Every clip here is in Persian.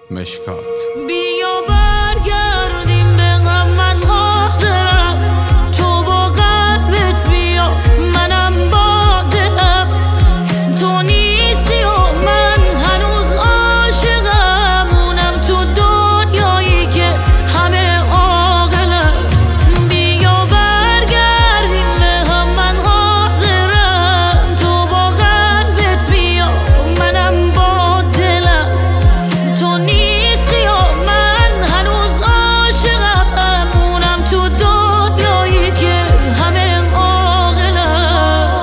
مشکات. بیا برگردیم به غم، من حاضرم تو با قلبت بیا، منم با دلم. تو نیستی و من هنوز عاشقم، مونم تو دنیایی که همه عاقلم. بیا برگردیم به غم، من حاضرم تو با قلبت بیا، منم با دلم. تو نیستی و من هنوز عاشقم، مونم تو دنیایی که همه عاقلم.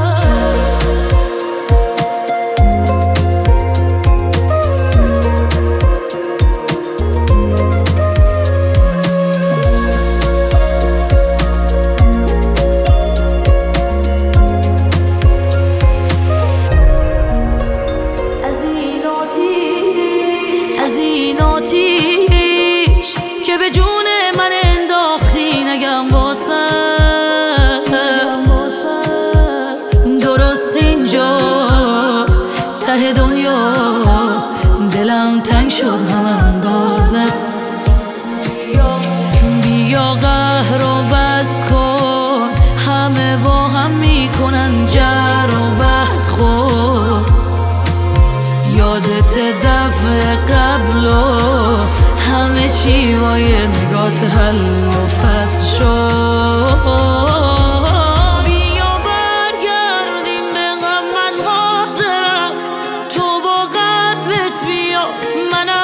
از این آتیش که به جون من انداختی، نگم واسم درست اینجا ته دنیا دلم تنگ شد، همم گازت. بیا قهر و بس کن، همه با هم میکنن جر و بحث. خود یادت دفعه قبل و همه چی با یه نگات حل و فصل شد. بیا برگردیم به غم، من حاضرم تو با قلبت بیا، منم